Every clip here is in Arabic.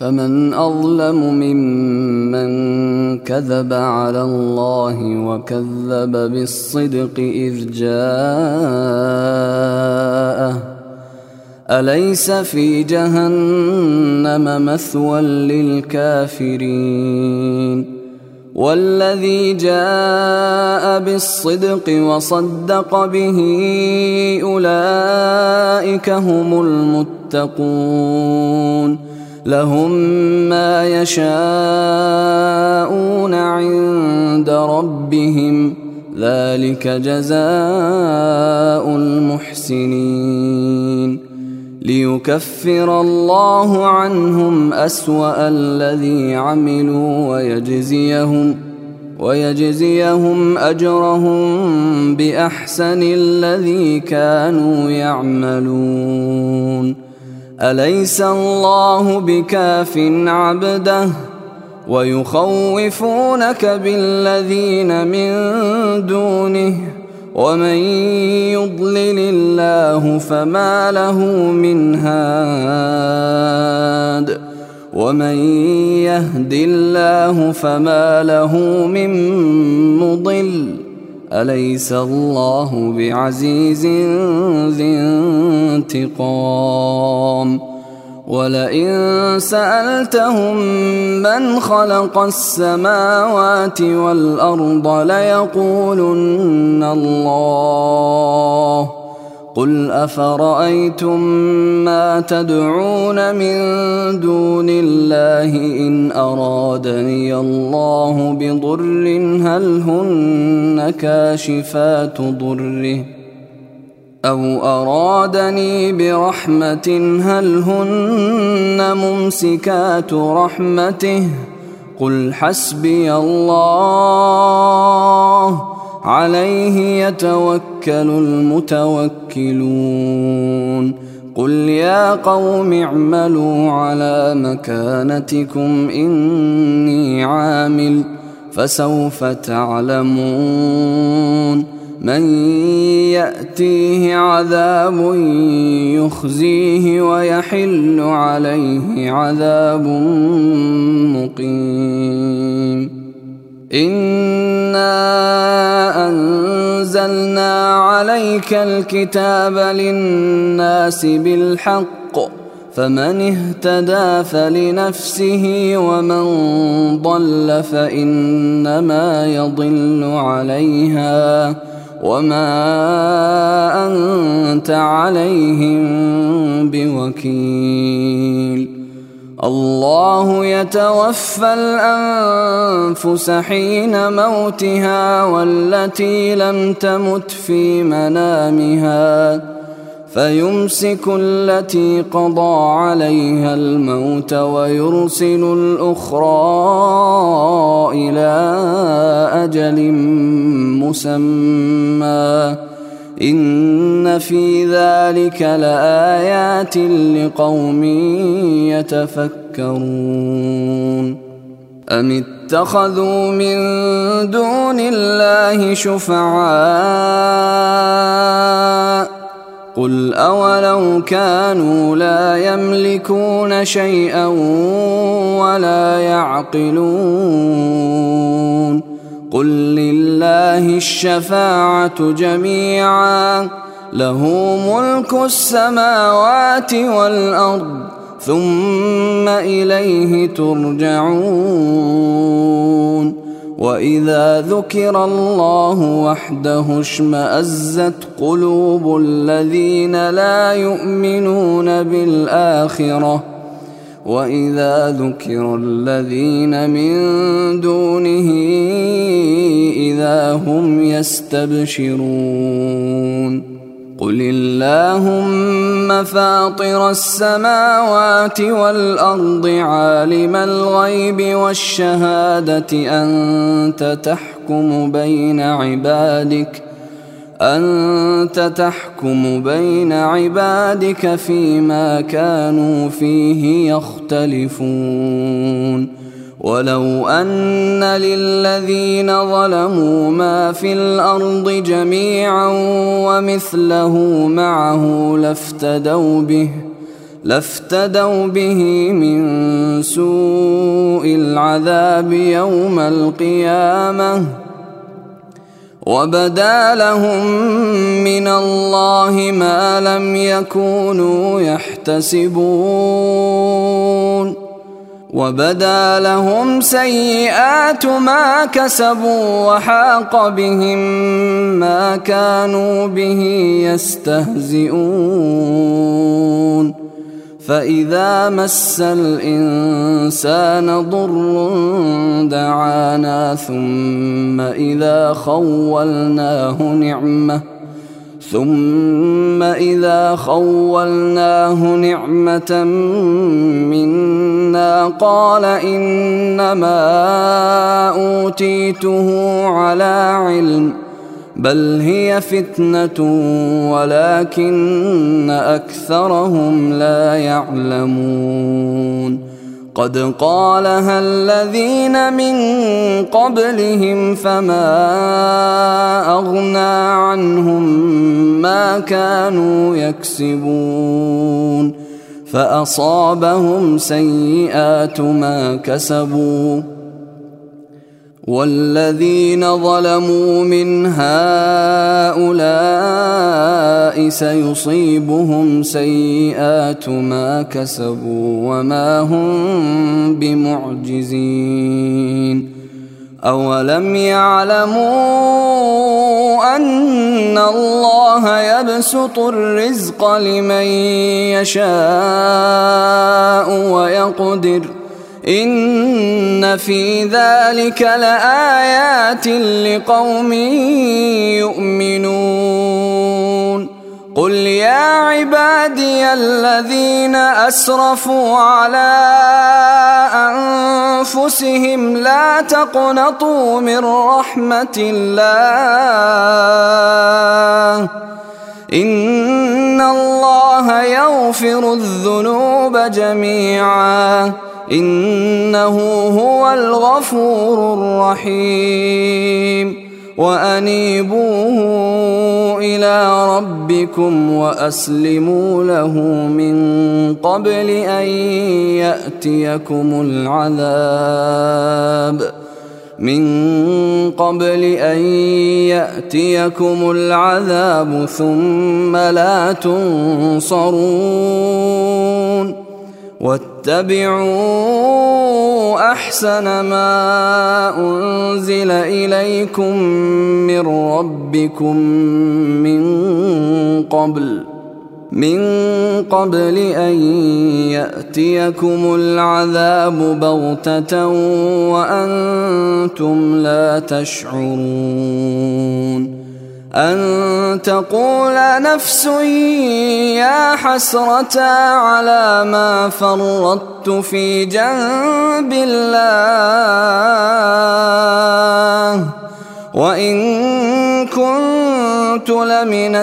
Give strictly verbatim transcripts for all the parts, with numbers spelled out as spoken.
فمن أظلم ممن كذب على الله وكذب بالصدق إذ جاءه أليس في جهنم مثوى للكافرين والذي جاء بالصدق وصدق به أولئك هم المتقون لهم ما يشاءون عند ربهم ذلك جزاء المحسنين ليكفر الله عنهم أسوأ الذي عملوا ويجزيهم ويجزيهم أجرهم بأحسن الذي كانوا يعملون أليس الله بكاف عبده ويخوفونك بالذين من دونه ومن يضلل الله فما له من هاد ومن يهد الله فما له من مضل أليس الله بعزيز ذي انتقام ولئن سألتهم من خلق السماوات والأرض ليقولن الله قل أفرأيتم ما تدعون من دون الله إن أرادني الله بضر هل هن كاشفات ضره أو أرادني برحمة هل هن ممسكات رحمته قل حسبي الله عليه يتوكل المتوكلون قل يا قوم اعملوا على مكانتكم إني عامل فسوف تعلمون من يأتيه عذاب يخزيه ويحل عليه عذاب مقيم إنا أنزلنا عليك الكتاب للناس بالحق فمن اهتدى فلنفسه ومن ضل فإنما يضل عليها وما أنت عليهم بوكيل الله يتوفى الأنفس حين موتها والتي لم تمت في منامها فيمسك التي قضى عليها الموت ويرسل الأخرى إلى أجل مسمى إن في ذلك لآيات لقوم يتفكرون أم اتخذوا من دون الله شفعاء قل أولو كانوا لا يملكون شيئا ولا يعقلون قل لله الشفاعة جميعا له ملك السماوات والأرض ثم إليه ترجعون وإذا ذكر الله وحده اشمأزت قلوب الذين لا يؤمنون بالآخرة وإذا ذكر الذين من دونه إذا هم يستبشرون قل اللهم فاطر السماوات والأرض عالم الغيب والشهادة أنت تحكم بين عبادك أنت تحكم بين عبادك فيما كانوا فيه يختلفون ولو أن للذين ظلموا ما في الأرض جميعا ومثله معه لافتدوا به لافتدوا به من سوء العذاب يوم القيامة وبدا لهم من الله ما لم يكونوا يحتسبون وبدا لهم سيئات ما كسبوا وحاق بهم ما كانوا به يستهزئون فإذا مس الإنسان ضر دعانا ثم إذا خولناه نعمة ثم إذا خولناه نعمة منا قال إنما أوتيته على علم بل هي فتنة ولكن أكثرهم لا يعلمون قد قالها الذين من قبلهم فما أغنى عنهم ما كانوا يكسبون فأصابهم سيئات ما كسبوا والذين ظلموا من هؤلاء سيصيبهم سيئات ما كسبوا وما هم بمعجزين أولم يعلموا أن الله يبسط الرزق لمن يشاء ويقدر إن في ذلك لآيات لقوم يؤمنون قل يا عبادي الذين أسرفوا على أنفسهم لا تقنطوا من رحمة الله إن الله يغفر الذنوب جميعا إنه هو الغفور الرحيم وأنيبوا إلى ربكم وأسلموا له من قبل أن يأتيكم العذاب من قبل أن يأتيكم العذاب ثم لا تنصرون واتبعوا أحسن ما أنزل إليكم من ربكم من قبل من قبل أن يأتيكم العذاب بغتة وأنتم لا تشعرون أن تقول نفس يا حسرة على ما فرطت في جنب الله وإن كنت لمن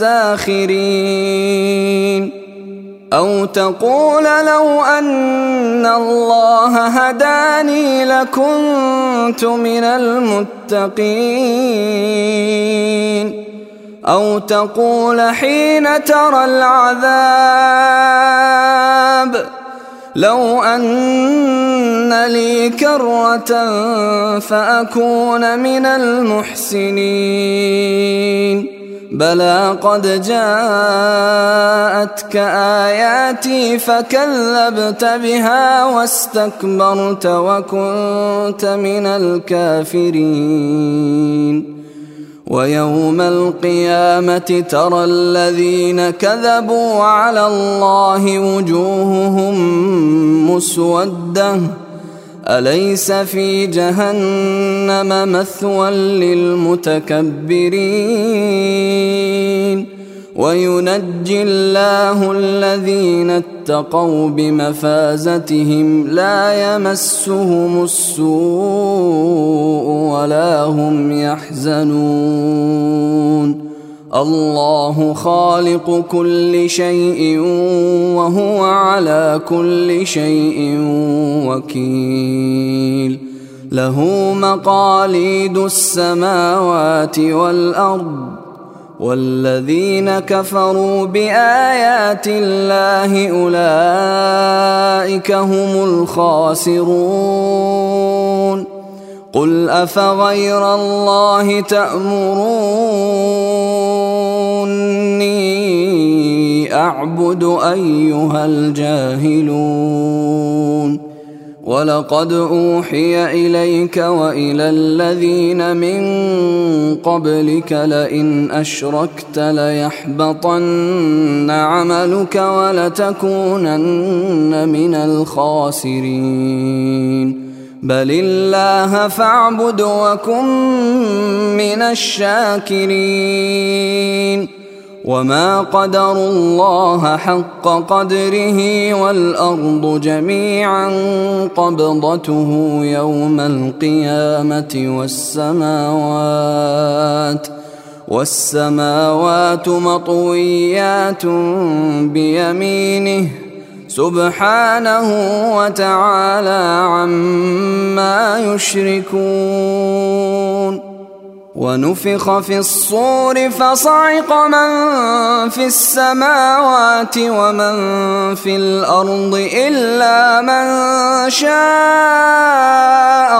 الساخرين أو تقول لو أن الله هداني لكنت من المتقين أو تقول حين ترى العذاب لو أن لي كرة فأكون من المحسنين بلى قد جاءتك آياتي فكذبت بها واستكبرت وكنت من الكافرين ويوم القيامة ترى الذين كذبوا على الله وجوههم مسودة أليس في جهنم مثوى للمتكبرين وينجي الله الذين اتقوا بمفازتهم لا يمسهم السوء ولا هم يحزنون الله خالق كل شيء وهو على كل شيء وكيل له مقاليد السماوات والأرض والذين كفروا بآيات الله أولئك هم الخاسرون قل أفغير الله تأمروني أعبد أيها الجاهلون ولقد أوحي إليك وإلى الذين من قبلك لئن أشركت ليحبطن عملك ولتكونن من الخاسرين بل الله فاعبد وكن من الشاكرين وما قدروا الله حق قدره والأرض جميعا قبضته يوم القيامة والسماوات والسماوات مطويات بيمينه سبحانه وتعالى عما يشركون ونفخ في الصور فصعق من في السماوات ومن في الأرض إلا من شاء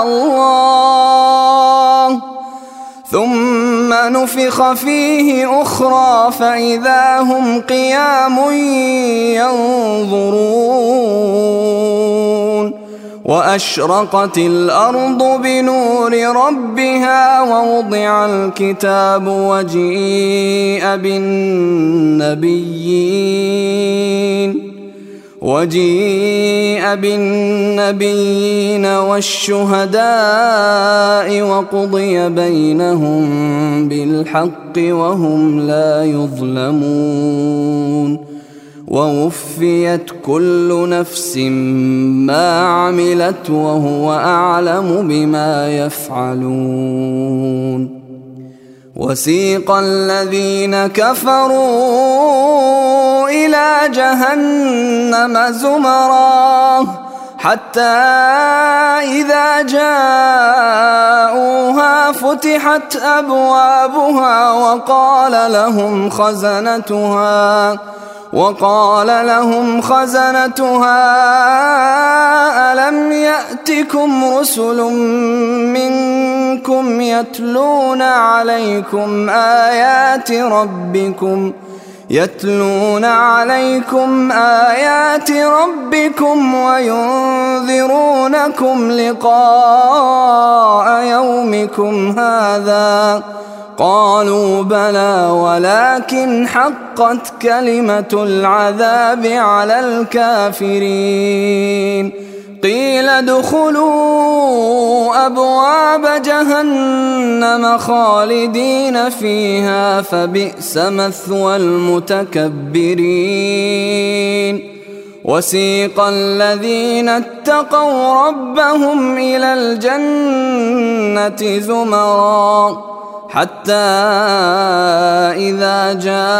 الله ثم نفخ فيه أخرى فإذا هم قيام ينظرون وأشرقت الأرض بنور ربها ووضع الكتاب وجيء بالنبيين وجيء بالنبيين والشهداء وقضي بينهم بالحق وهم لا يظلمون ووفيت كل نفس ما عملت وهو أعلم بما يفعلون وسيق الذين كفروا إلى جهنم زمرا حتى إذا جاءوها فتحت أبوابها وقال لهم خزنتها وقال لهم خزنتها ألم يأتكم رسل منكم يتلون عليكم آيات ربكم يتلون عليكم آيات ربكم وينذرونكم لقاء يومكم هذا قالوا بلى ولكن حقت كلمة العذاب على الكافرين قيل ادخلوا أبواب جهنم خالدين فيها فبئس مثوى المتكبرين وسيق الذين اتقوا ربهم إلى الجنة زمرا حتى إذا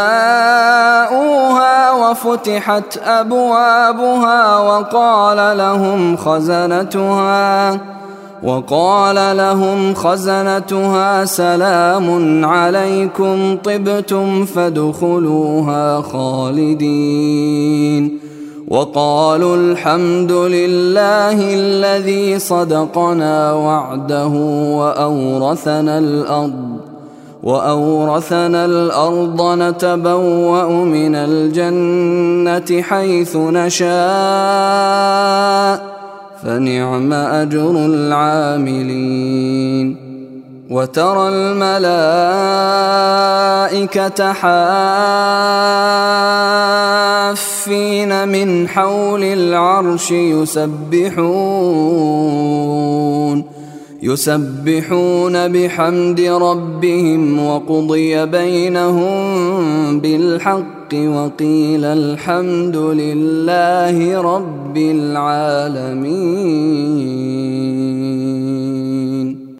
جاءوها وفتحت أبوابها وقال لهم خزنتها وقال لهم خزنتها سلام عليكم طبتم فادخلوها خالدين وقالوا الحمد لله الذي صدقنا وعده وأورثنا الأرض وأورثنا الأرض نتبوأ من الجنة حيث نشاء فنعم أجر العاملين وترى الملائكة حافين من حول العرش يسبحون يسبحون بحمد ربهم وقضي بينهم بالحق وقيل الحمد لله رب العالمين.